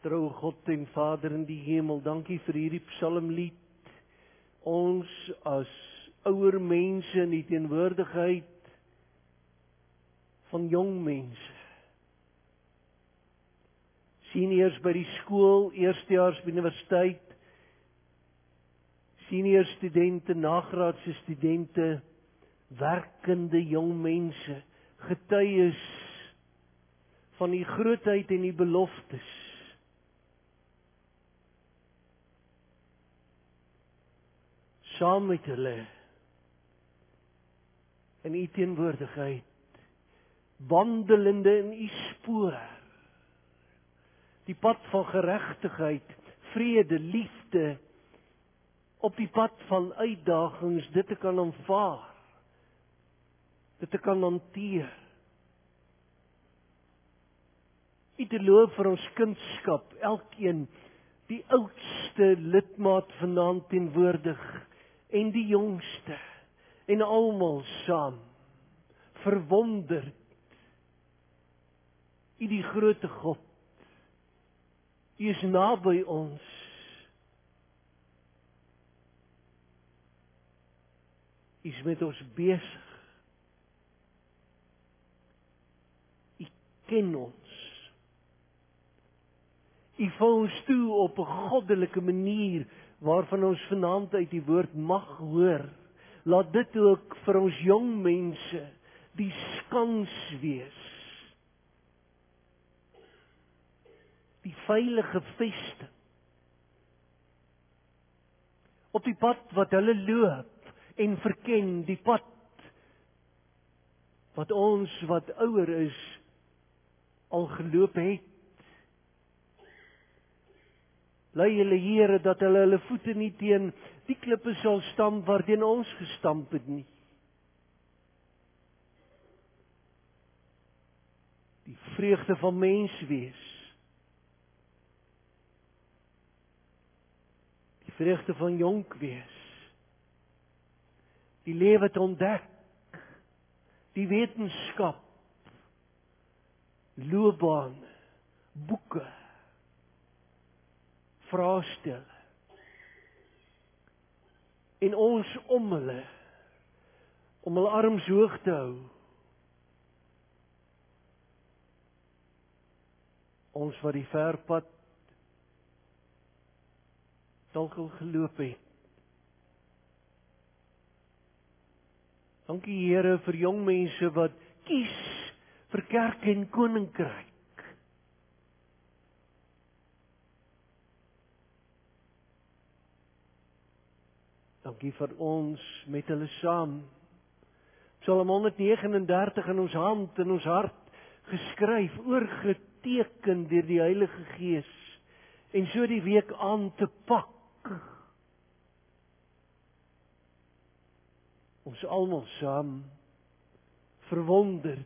Trou God en Vader in die hemel, dankie vir hierdie psalmlied. Ons as ouer mense in die teenwoordigheid van jong mense. Seniors by die skool, eerstejaars by die universiteit, senior studente, nagraadse studente, werkende jong mense, getuies van die grootheid en die beloftes. Saam met hulle in u teenwoordigheid, wandelende in u spoor, die pad van geregtigheid, vrede, liefde, op die pad van uitdagings, dit te kan aanvaar, dit te kan hanteer. U te loof vir ons kindskap, elkeen, die oudste lidmaat vanaand teenwoordig, en die jongste, en almal saam, verwonderd, u die grote God, u is naby ons, u is met ons besig, u ken ons, u val ons toe op 'n goddelike manier, waarvan ons vanaand uit die woord mag hoor. Laat dit ook vir ons jong mense die skans wees. Die veilige vesting. Op die pad wat hulle loop en verken, die pad wat ons wat ouer is al geloop het. Lei hulle Here dat hulle voete nie teen die klippe sal stamp waarteen ons gestamp het nie. Die vreugde van mens wees. Die vreugde van jonk wees. Die lewe te ontdek. Die wetenskap. Loopbaan. Boeke. Vrae stel. En ons om hulle arms hoog te hou. Ons wat die verpad dalk al geloop het. Dankie Here vir jong mense wat kies vir kerk en koninkryk. Dankie vir ons met hulle saam. Psalm 139 in ons hand, in ons hart geskryf, oorgeteken deur die Heilige Gees. En so die week aan te pak. Ons almal saam verwonderd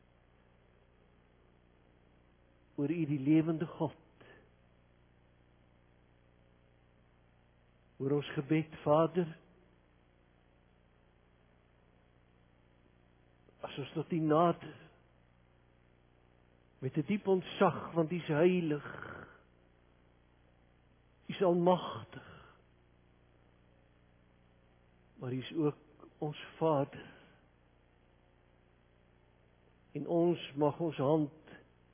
oor U die lewende God. Oor ons gebed, Vader, as ons tot U nader, met 'n diep ontzag, want U is heilig, U is almagtig, maar U is ook ons Vader, en ons mag ons hand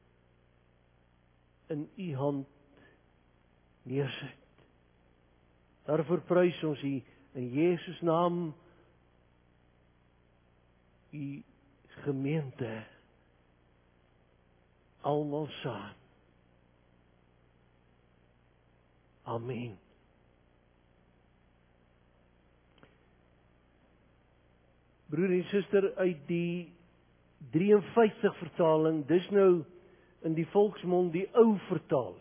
in U hand neersit. Daarvoor prys ons U in Jesus naam, U gemeente, almal saam. Amen. Broer en suster, uit die 53 vertaling, dis nou in die volksmond die ou vertaling.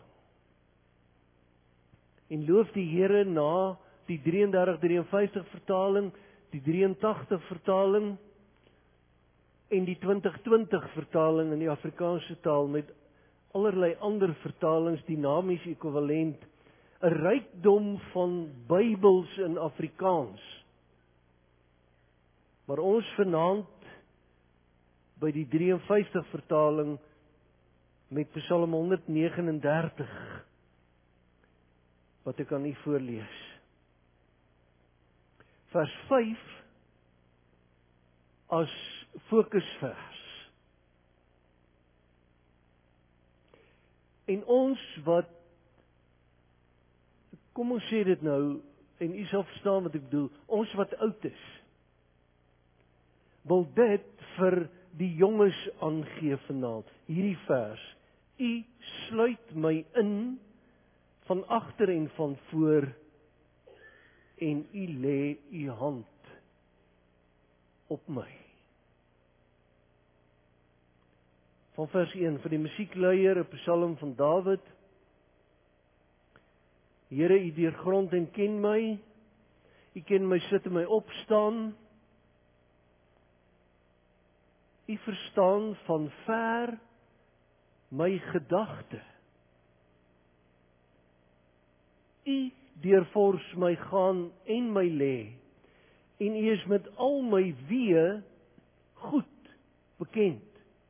En loof die Here na die 33-53 vertaling, die 83 vertaling en die 2020 vertaling in die Afrikaanse taal met allerlei ander vertalings, dinamies ekwivalent, 'n rykdom van Bybels in Afrikaans. Maar ons vanaand by die 53 vertaling met Psalm 139 wat ek aan u voorlees. Vers 5 as fokusvers. En ons wat, kom ons sê dit nou, en u sal verstaan wat ek bedoel, ons wat oud is, wil dit vir die jonges aangee vanaand, hierdie vers. U sluit my in van agter en van voor en u lê u hand op my. Van vers 1 van die musiekleier, 'n psalm van Dawid. Here, u deurgrond en ken my. U ken my sit en my opstaan. U verstaan van ver my gedagte. U deurvors my gaan en my lê. En u is met al my weë goed bekend.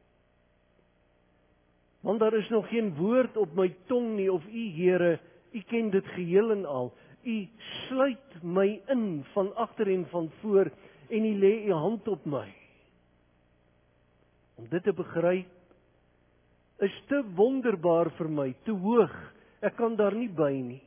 Want daar is nog geen woord op my tong nie, of u, Here, u ken dit geheel en al. U sluit my in van agter en van voor en u lê u hand op my. Om dit te begryp is te wonderbaar vir my, te hoog. Ek kan daar nie by nie.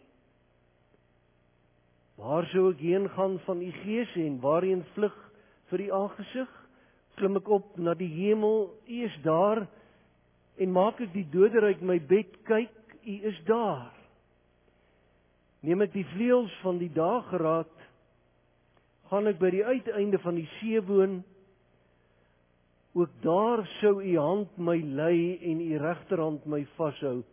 Waar sou ek heen gaan van u gees en waarheen vlug vir u aangesig? Klim ek op na die hemel, u is daar, en maak ek die doder uit my bed kyk, u is daar. Neem ek die vleuels van die dageraad, gaan ek by die uiteinde van die see woon, ook daar sou u hand my lei en u regterhand my vashou.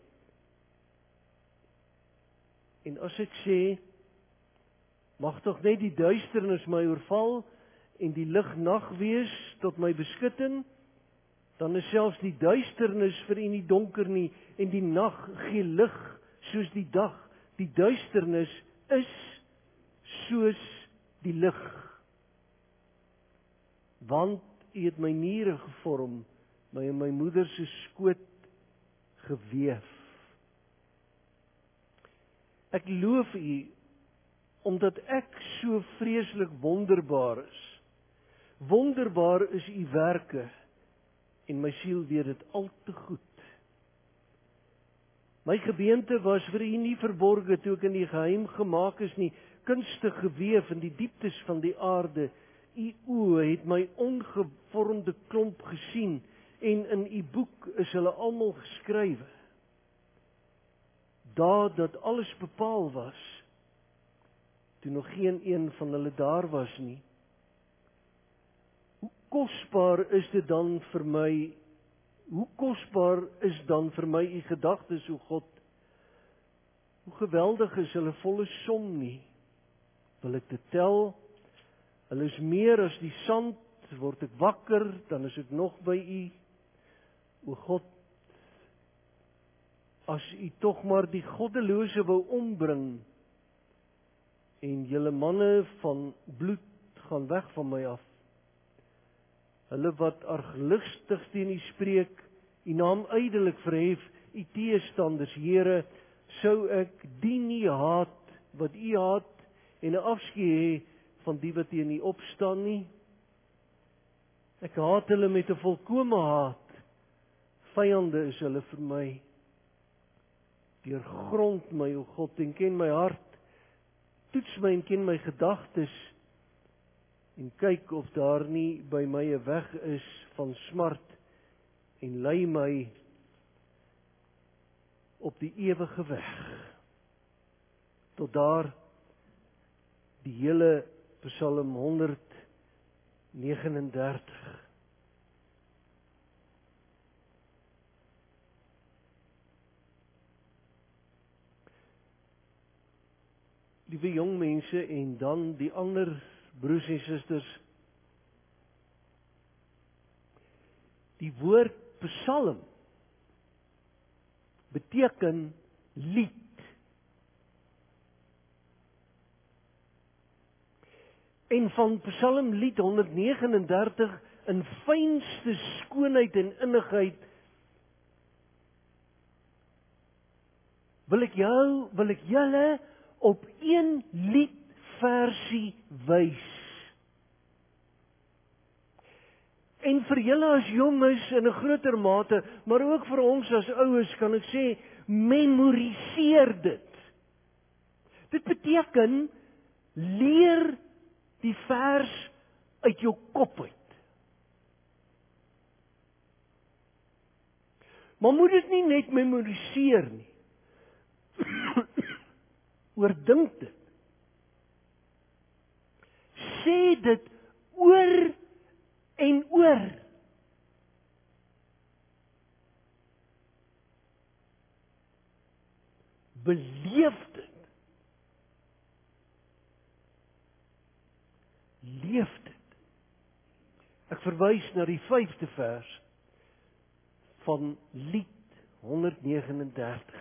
En as ek sê, mag tog net die duisternis my oorval en die lig nag wees tot my beskutting, dan is selfs die duisternis vir u nie donker nie en die nag gee lig soos die dag. Die duisternis is soos die lig. Want u het my niere gevorm, my in my moeder se skoot geweef. Ek loof u, omdat ek so vreeslik wonderbaar is. Wonderbaar is u werke, en my siel weet dit al te goed. My gebeente was vir u nie verborge, toe ek in die geheim gemaak is nie, kunstig geweef in die dieptes van die aarde. U oë het my ongevormde klomp gesien, en in u boek is hulle almal geskrywe. Dat alles bepaal was, toe nog geen een van hulle daar was nie. Hoe kosbaar is dit dan vir my, hoe kosbaar is dan vir my u gedagtes, o God? Hoe geweldig is hulle volle som nie? Wil ek dit tel? Hulle is meer as die sand, word ek wakker, dan is ek nog by u. O God, as u tog maar die goddelose wou ombring, en julle manne van bloed gaan weg van my af. Hulle wat arglistig teen u spreek, u naam ydelik verhef, u teestanders, Here, sou ek die nie haat wat u haat, en 'n afskeid hê van die wat teen u opstaan nie. Ek haat hulle met 'n volkome haat, vyande is hulle vir my. Deurgrond my, o God, en ken my hart, toets my en ken my gedagtes, en kyk of daar nie by my 'n weg is van smart, en lei my op die ewige weg. Tot daar die hele Psalm 139. Liewe jong mense, en dan die ander broers en susters, die woord psalm beteken lied. En van Psalm lied 139 in fynste skoonheid en innigheid wil ek julle op een liedversie wys. En vir julle as jonges in 'n groter mate, maar ook vir ons as ouers kan ek sê, memoriseer dit. Dit beteken, leer die vers uit jou kop uit. Maar moet dit nie net memoriseer nie. Oordink dit. Sê dit oor en oor. Beleef dit. Leef dit. Ek verwys na die 5de vers van Lied 139.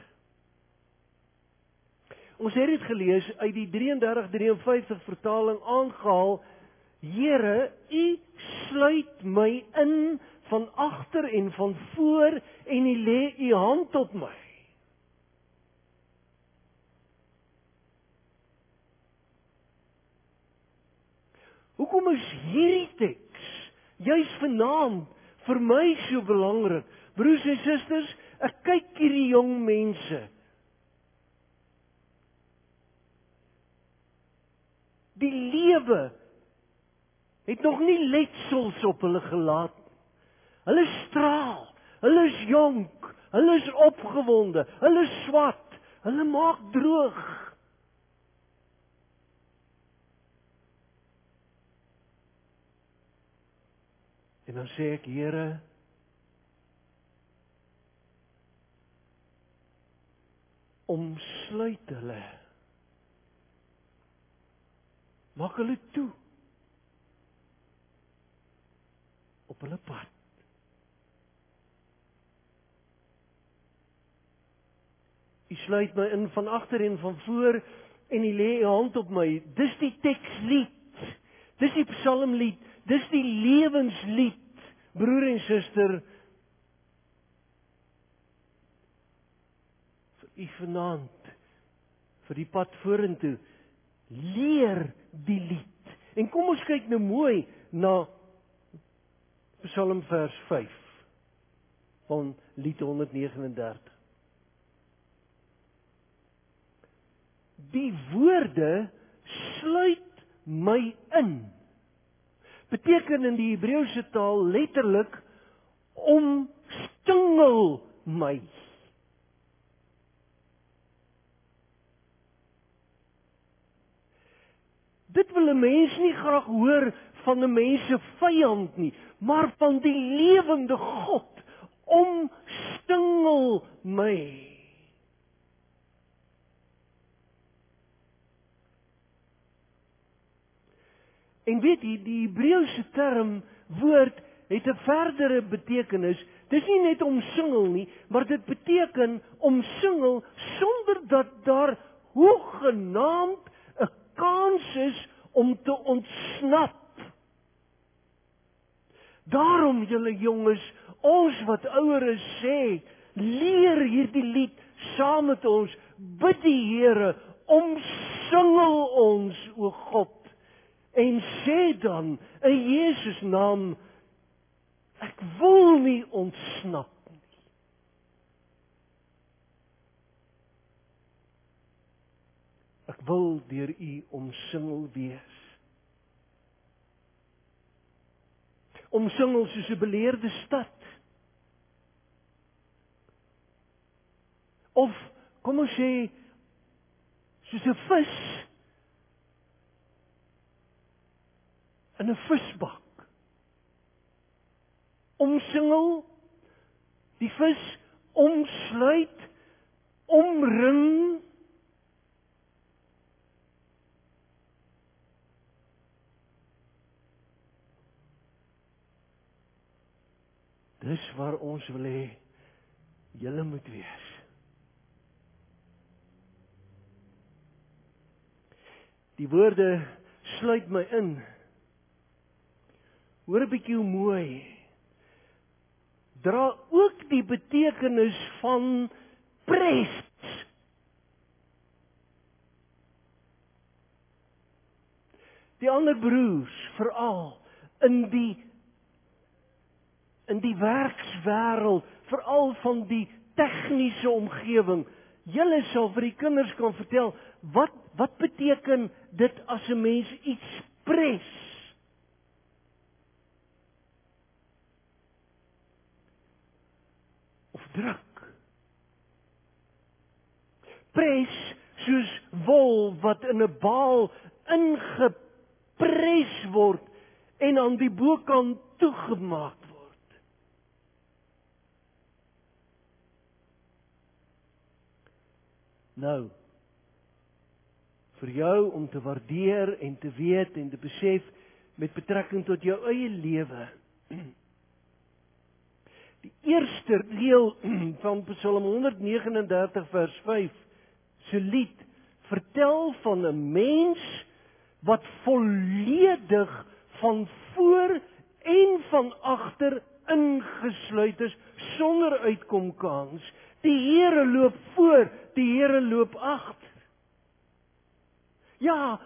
Ons het dit gelees uit die 33-53 vertaling aangehaal. Here, U sluit my in van agter en van voor en U lê U hand op my. Hoekom is hierdie teks juis vanaand vir my so belangrik? Broers en susters, ek kyk hierdie jong mense. Die lewe het nog nie letsels op hulle gelaat. Hulle straal, hulle is jonk, hulle is opgewonde, hulle is swart, hulle maak droog. En dan sê ek, Here, omsluit hulle. Maak hulle toe op hulle pad. U sluit my in van agter en van voor en U lê U hand op my. Dis die tekslied. Dis die psalmlied. Dis die lewenslied. Broer en suster, vir u vanaand, vir die pad vorentoe, leer die lied. En kom ons kyk nou mooi na Psalm vers 5 van Lied 139. Die woorde sluit my in. Beteken in die Hebreëse taal letterlik omstingel my. Dit wil 'n mens nie graag hoor van 'n mens se vyand nie, maar van die lewende God. Omstingel my. En weet jy, die Hebreëse term woord het 'n verdere betekenis. Dis nie net omsingel nie, maar dit beteken omsingel sonder dat daar hoegenaamd 'n kans is om te ontsnap. Daarom julle jonges, ons wat ouer is sê, leer hierdie lied saam met ons, bid die Here, omsingel ons, o God. En sê dan in Jesus naam, ek wil nie ontsnap nie. Ek wil deur U omsingel wees. Omsingel soos 'n beleerde stad. Of, kom ons sê, soos 'n vis in 'n visbak. Omsingel, die vis omsluit, omring. Dis waar ons wil hê julle moet wees. Die woorde sluit my in. Hoor 'n bietjie hoe mooi. Dra ook die betekenis van pres. Die ander broers, veral in die werkswêreld, veral van die tegniese omgewing. Julle sal vir die kinders kan vertel, wat beteken dit as 'n mens iets pres? Of druk. Pres soos wol wat in 'n baal ingepres word en aan die bokant toegemaak word. Nou, vir jou om te waardeer en te weet en te besef met betrekking tot jou eie lewe. Die eerste deel van Psalm 139 vers 5 se lied vertel van 'n mens wat volledig van voor en van agter ingesluit is sonder uitkomkans. Die Here loop voor, die Here loop agter. Ja,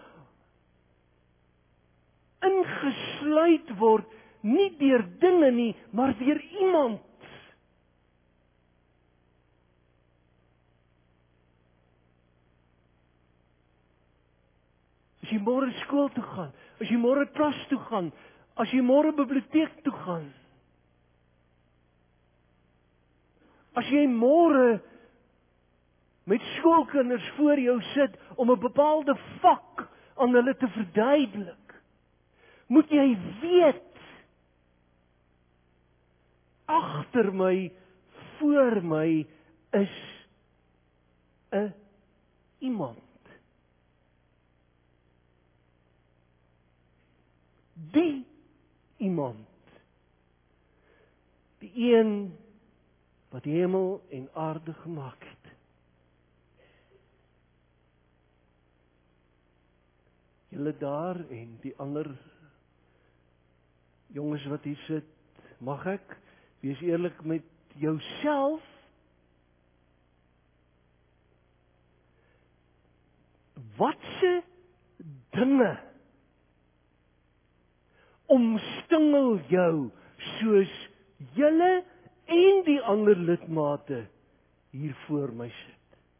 ingesluit word nie deur dinge nie, maar deur iemand. As jy môre skool toe gaan, as jy môre klas toe gaan, as jy môre biblioteek toe gaan, as jy môre met skoolkinders voor jou sit om 'n bepaalde vak aan hulle te verduidelik, moet jy weet, agter my, voor my is 'n iemand. Die iemand. Die een wat die hemel en aarde gemaak het. Julle daar en die ander jonges wat hier sit, mag ek wees eerlik met jouself? Watse dinge omstingel jou soos julle en die ander lidmate hier voor my sit?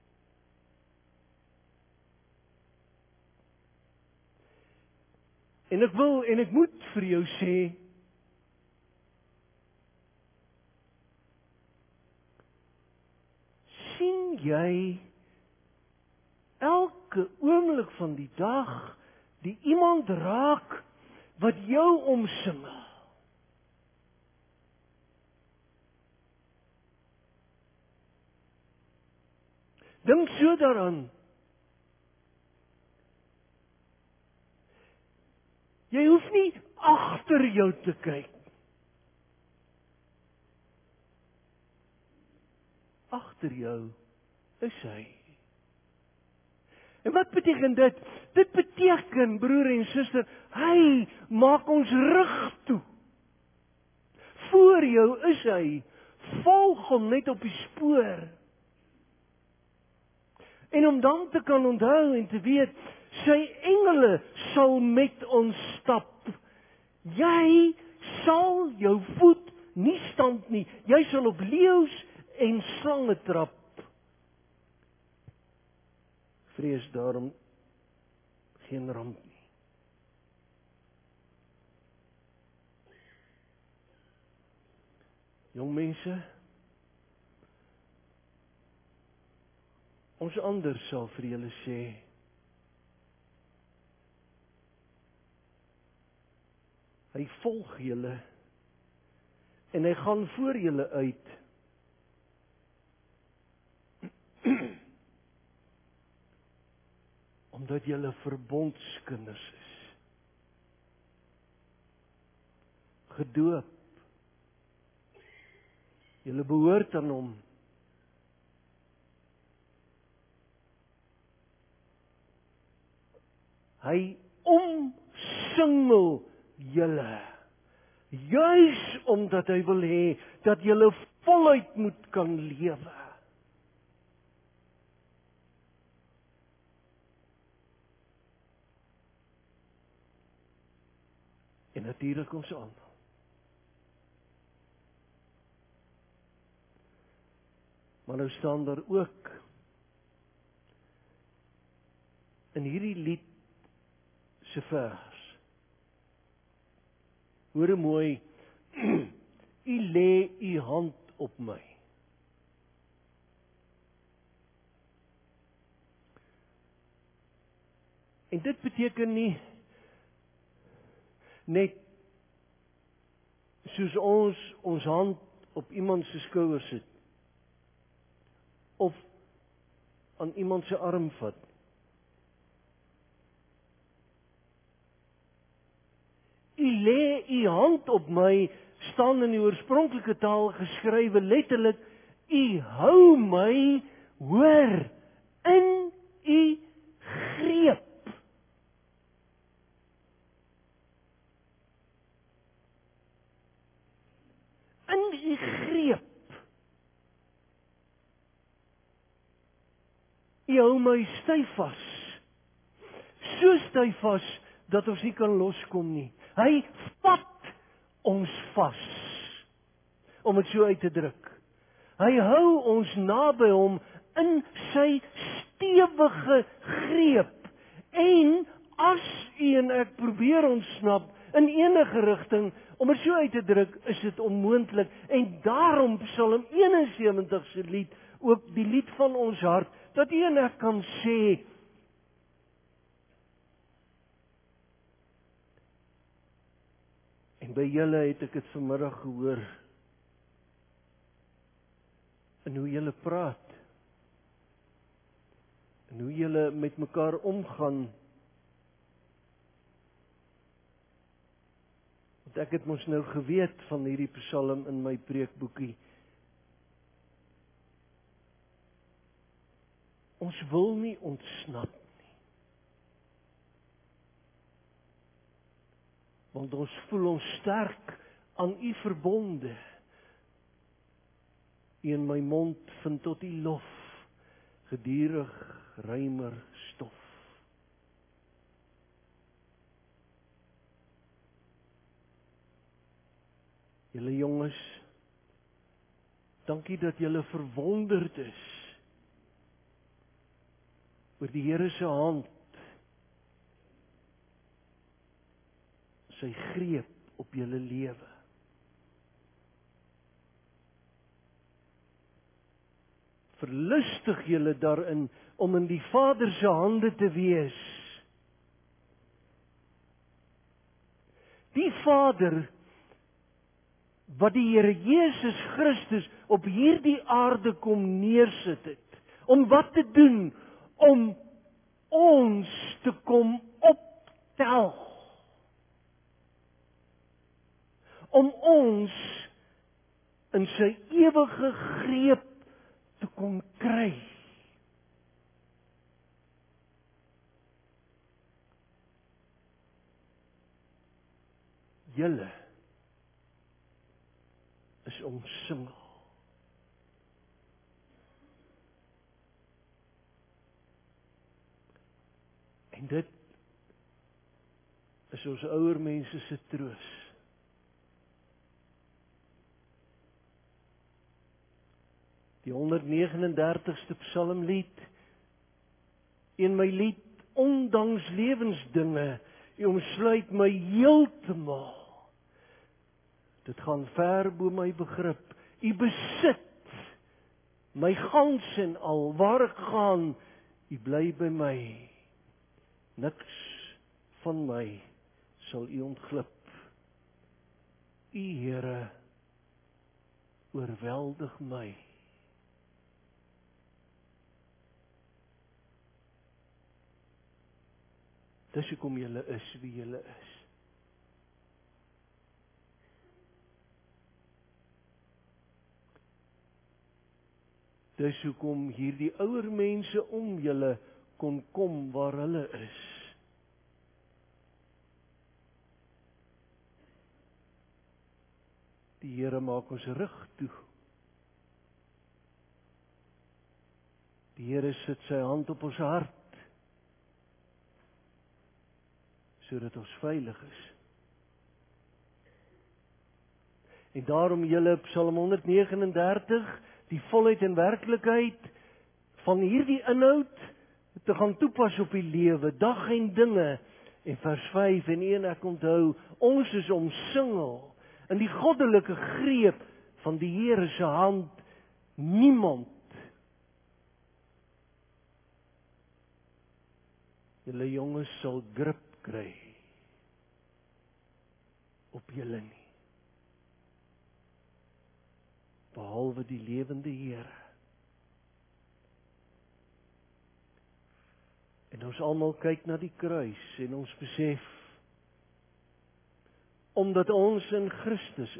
En ek wil en ek moet vir jou sê, sien jy elke oomblik van die dag die iemand raak wat jou omsingel? Dink so daaraan. Jy hoef nie agter jou te kyk. Agter jou is hy. En wat beteken dit? Dit beteken, broer en suster, hy maak ons rug toe. Voor jou is hy. Volg hom net op die spoor. En om dan te kan onthou en te weet, sy engele sal met ons stap. Jy sal jou voet nie stand nie. Jy sal op leeu's en slange trap. Vrees daarom geen ramp nie. Jong mense, ons ander sal vir julle sê, hy volg julle en hy gaan voor julle uit. Omdat julle verbondskinders is. Gedoop. Julle behoort aan hom. Hy omsingel julle. Juis omdat hy wil hê dat julle voluit moet kan lewe. En natuurlik ons almal. Maar nou staan daar ook in hierdie lied se vers. Hoor mooi, U lê U hand op my. En dit beteken nie net soos ons hand op iemand se skouer sit of aan iemand se arm vat. U lê U hand op my, staan in die oorspronklike taal geskrywe letterlik, U hou my, hoor, in U greep. In U greep. U hou my styf vas. So styf vas dat ons nie kan loskom nie. Hy vat ons vas. Om dit so uit te druk. Hy hou ons naby hom in sy stewige greep. En as u en ek probeer ontsnap in enige rigting, om dit so uit te druk, is dit onmoontlik. En daarom Psalm 71 se lied, ook die lied van ons hart, dat u en ek kan sê, en by julle het ek dit vanmiddag gehoor, en hoe julle praat, en hoe julle met mekaar omgaan, want ek het mos nou geweet van hierdie psalm in my preekboekie. Ons wil nie ontsnap nie. Want ons voel ons sterk aan U verbonde. In my mond vind tot U lof, gedurig ruimer stof. Julle jonges, dankie dat julle verwonderd is oor die Here se hand, sy greep op julle lewe. Verlustig julle daarin om in die Vader se hande te wees. Die Vader wat die Here Jesus Christus op hierdie aarde kom neersit het, om wat te doen? Om ons te kom optel. Om ons in sy ewige greep te kom kry. Julle is omsingel. En dit is ons ouer mense se troos. Die 139ste psalmlied, in my lied, ondanks lewensdinge, U omsluit my heeltemal. Dit gaan ver bo my begrip. U besit my gans en al, waar ek gaan, U bly by my. Niks van my sal U ontglip. U Here oorweldig my. Dis hoekom julle is wie julle is. Dis hoekom hierdie ouer mense om julle kon kom waar hulle is. Die Here maak ons rug toe. Die Here sit sy hand op ons hart, sodat ons veilig is. En daarom julle Psalm 139, die volheid en werklikheid van hierdie inhoud te gaan toepas op die lewe, dag en dinge. En vers 5 en 1 ek onthou, ons is omsingel in die goddelike greep van die Here se hand. Niemand, julle jonges sal grip kry op julle nie, behalwe die lewende Here. En ons almal kyk na die kruis en ons besef, omdat ons in Christus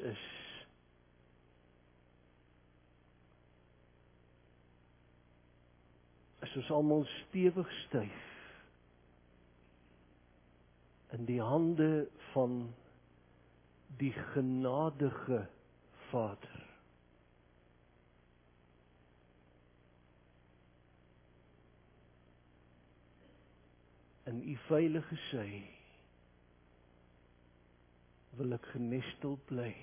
is ons almal stewig styf in die hande van die genadige Vader. In u veilige sy wil ek genestel bly.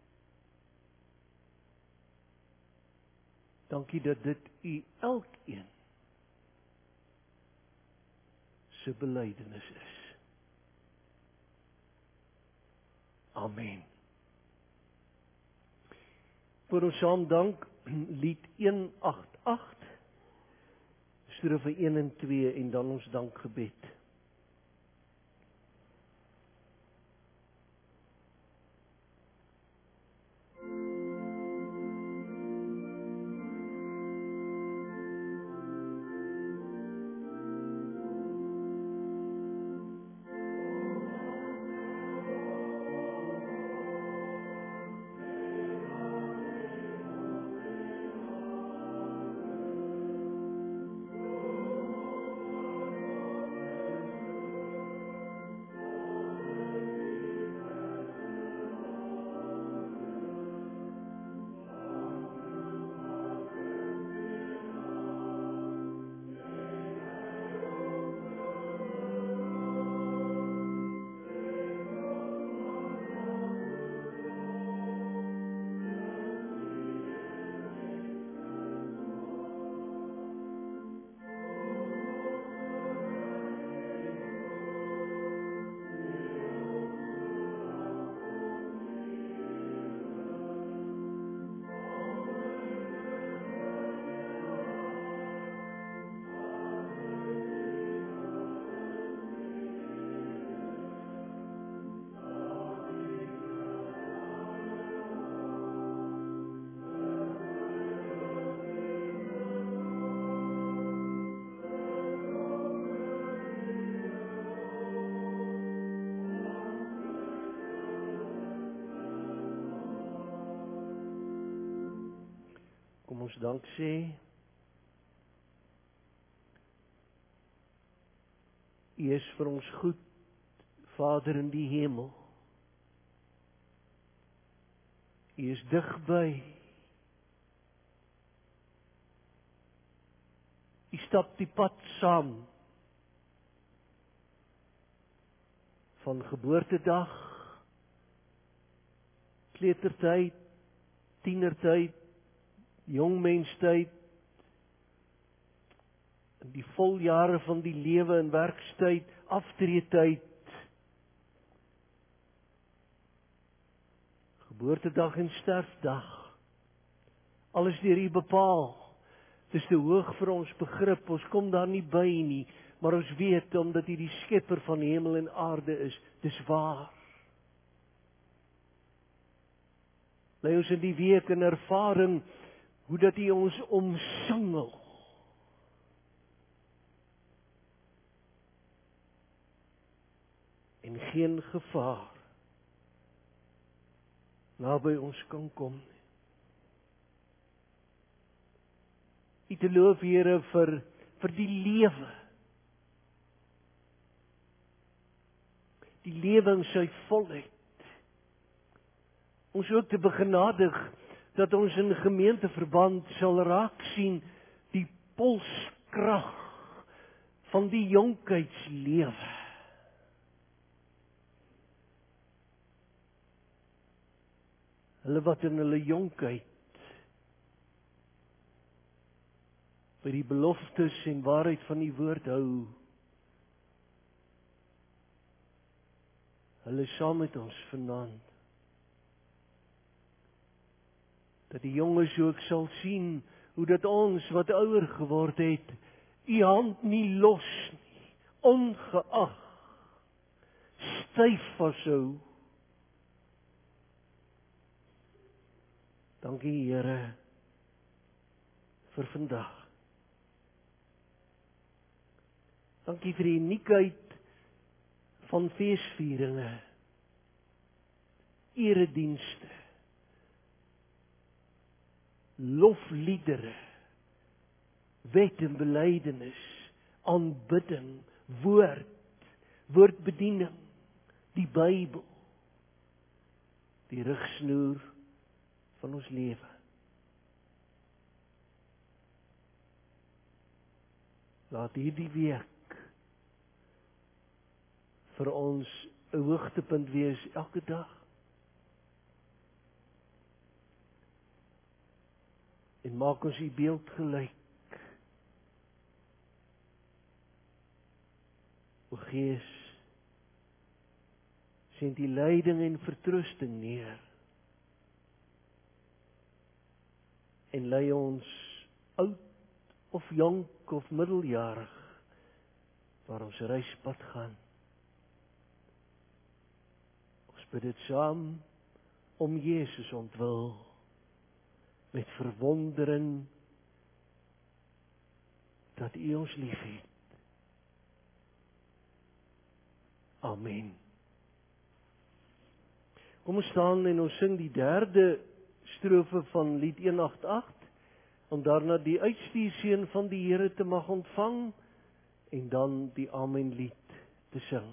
Dankie dat dit u elkeen se belydenis is. Amen. Voor ons saam dank, lied 188, strofe 1 en 2 en dan ons dankgebed. Kom ons dank sê. U is vir ons goed, Vader in die hemel. U is digby. U stap die pad saam. Van geboortedag, kleutertyd, tienertyd, jongmenstyd, in die voljare van die lewe en werkstyd, aftreetyd, geboortedag en sterfdag, alles deur U bepaal. Dit is te hoog vir ons begrip, ons kom daar nie by nie, maar ons weet, omdat U die skepper van hemel en aarde is, dis waar. Lei ons in die week in ervaring, hoe dat U ons omsingel. En geen gevaar naby ons kan kom nie. U te loof, Here, vir die lewe. Die lewe in sy volheid. Ons ook te begenadig dat ons in gemeenteverband sal raak sien die polskrag van die jonkheidslewe. Hulle wat in hulle jonkheid by die beloftes en waarheid van die woord hou. Hulle saam met ons vanaand. Dat die jonges ook sal sien hoe dat ons wat ouer geword het, u hand nie los nie, ongeag styf vashou. Dankie Here vir vandag. Dankie vir die uniekheid van feesvieringe, eredienste, lofliedere, wet en belydenis, aanbidding, woordbediening, die Bybel, die rigsnoer van ons lewe. Laat hierdie week vir ons 'n hoogtepunt wees elke dag. En maak ons u beeld gelyk. O Gees, send die leiding en vertroosting neer. En lei ons oud of jonk of middeljarig waar ons reispad gaan. Ons bid dit saam om Jesus ontwil, met verwondering dat U ons liefhet. Amen. Kom ons staan en ons sing die derde strofe van lied 188, om daarna die uitstuurseën van die Here te mag ontvang, en dan die Amen lied te sing.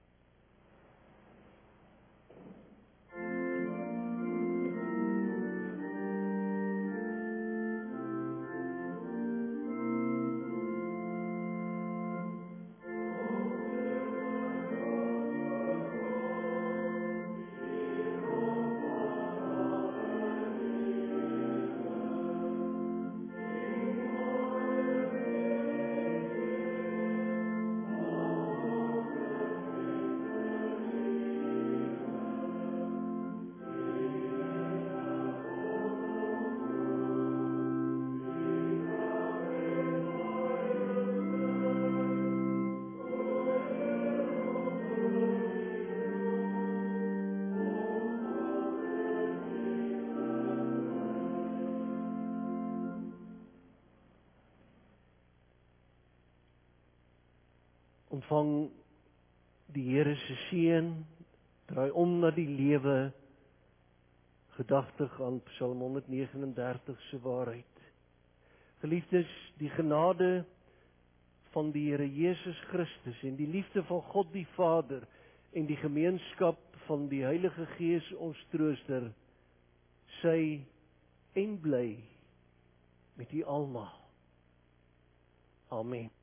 Ontvang die Here se seën, draai om na die lewe, gedagtig aan Psalm 139 se waarheid. Geliefdes, die genade van die Here Jesus Christus en die liefde van God die Vader en die gemeenskap van die Heilige Gees ons trooster, sy en bly met u almal. Amen.